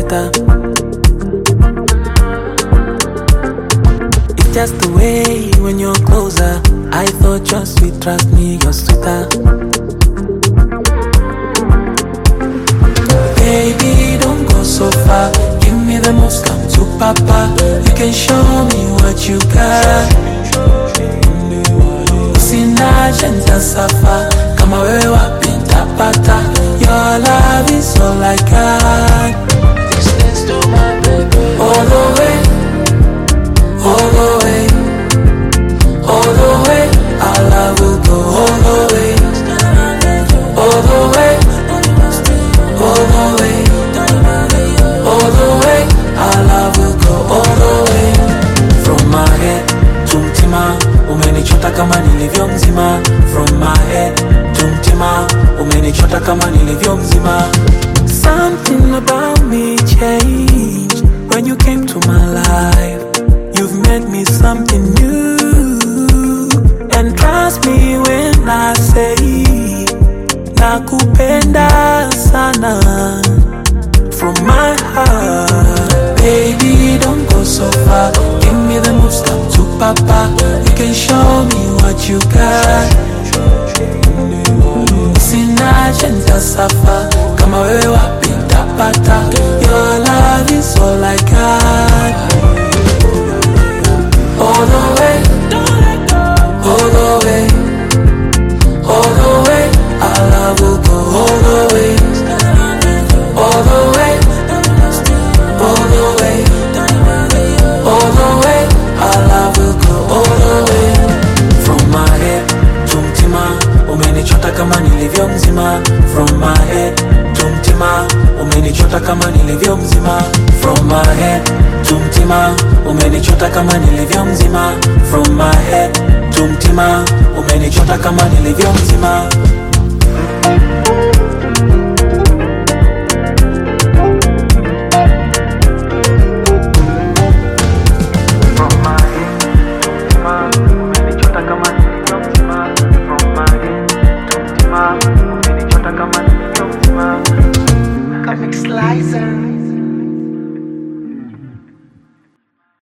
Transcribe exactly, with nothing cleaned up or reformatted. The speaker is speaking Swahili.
better. It's just the way when you're closer. I thought you're sweet, trust me, you're sweeter. Baby, don't go so far. Give me the most, come to papa. You can show me what you got. Sina jenta safa, kama wewe wapi nitapata. Your love is all I got. Distance to my baby. All the way, all the way, all the way. Our love will go all the way, all the way, all the way, all the way. Our love will go all the way. From my head to mtima, umenichota kama nilivyo mzima. From my head to mtima, umenichota kama nilivyo mzima. Something about me changed when you came to my life. You've made me something new, and trust me when I say nakupenda sana. From my heart, baby, don't go so far. Give me the moves, come to papa. You can show me what you got. Sina jenta safa, kama wewe wapi nitapata. Your love is all I got. All the way, all the way, all the way. Our love will go all the way, all the way, all the way, all the way. Our love will go all the way. From my head to mtima, umenichota kama nilivyo mzima. From my head to mtima, umenichota kama nilivyo mzima. From my head to mtima, umenichota kama nilivyo mzima. From my head to mtima, umenichota kama nilivyo mzima.